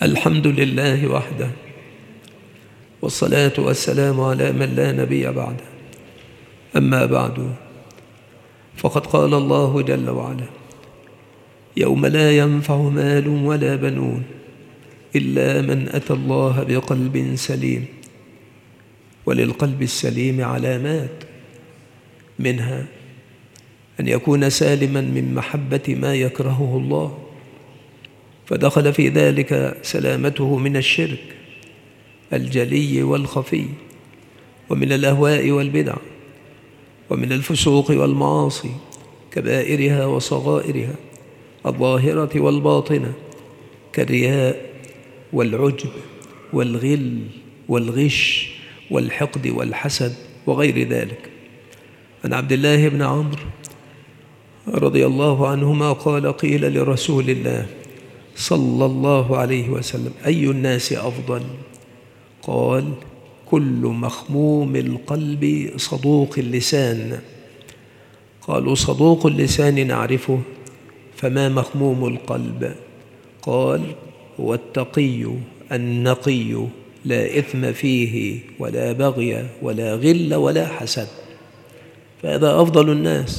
الحمد لله وحده، والصلاة والسلام على من لا نبي بعده. أما بعد، فقد قال الله جل وعلا: يوم لا ينفع مال ولا بنون إلا من أتى الله بقلب سليم. وللقلب السليم علامات، منها أن يكون سالما من محبة ما يكرهه الله، فدخل في ذلك سلامته من الشرك الجلي والخفي، ومن الأهواء والبدع، ومن الفسوق والمعاصي كبائرها وصغائرها الظاهرة والباطنة، كالرياء والعجب والغل والغش والحقد والحسد وغير ذلك. عن عبد الله بن عمرو رضي الله عنهما قال: قيل لرسول الله صلى الله عليه وسلم: أي الناس أفضل؟ قال: كل مخموم القلب صدوق اللسان. قالوا: صدوق اللسان نعرفه، فما مخموم القلب؟ قال: هو التقي النقي، لا إثم فيه ولا بغي ولا غل ولا حسد. فهذا أفضل الناس.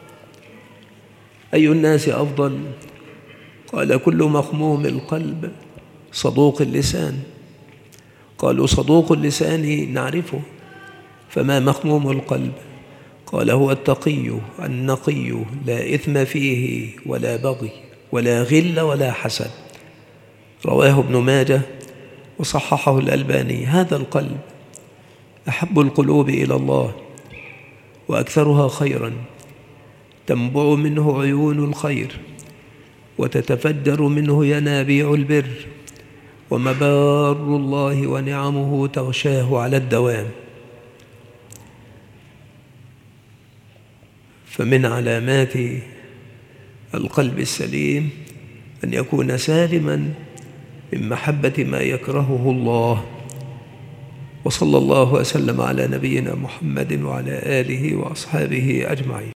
أي الناس أفضل؟ قال: كل مخموم القلب صدوق اللسان. قالوا: صدوق اللسان نعرفه، فما مخموم القلب؟ قال: هو التقي النقي، لا إثم فيه ولا بغي ولا غل ولا حسد. رواه ابن ماجه وصححه الألباني. هذا القلب أحب القلوب إلى الله وأكثرها خيرا، تنبع منه عيون الخير، وتتفجر منه ينابيع البر، ومبار الله ونعمه تغشاه على الدوام. فمن علامات القلب السليم أن يكون سالما من محبة ما يكرهه الله. وصلى الله وسلم على نبينا محمد وعلى آله وأصحابه أجمعين.